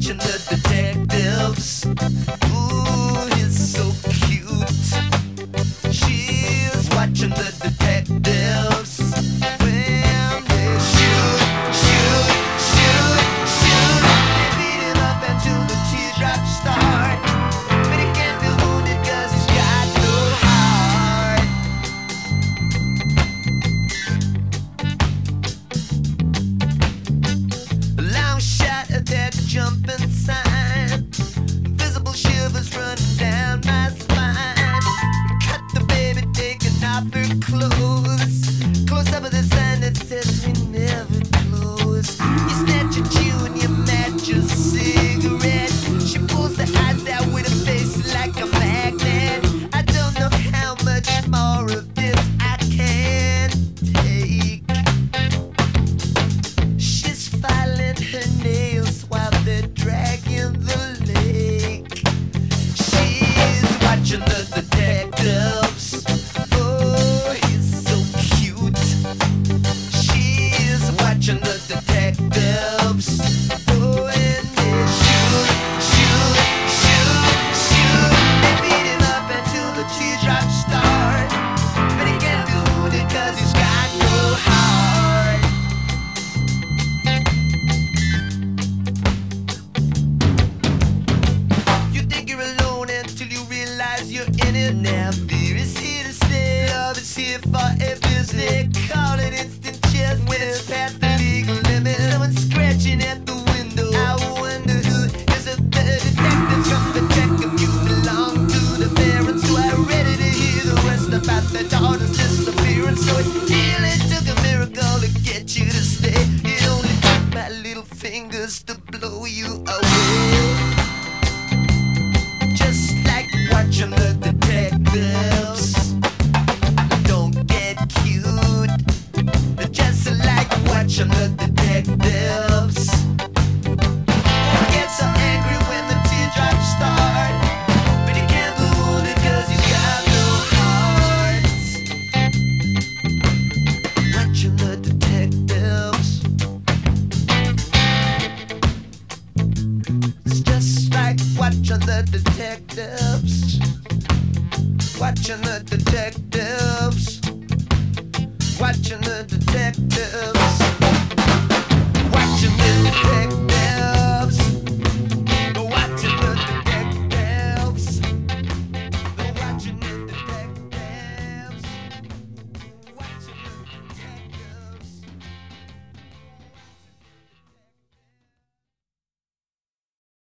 watching the detectives. Ooh, he's so cute. She's watching the detectives. When they shoot, shoot, shoot, shoot, they beat him up until the teardrops start. But he can't be wounded 'cause he's got no heart. Long shot, a deck jumping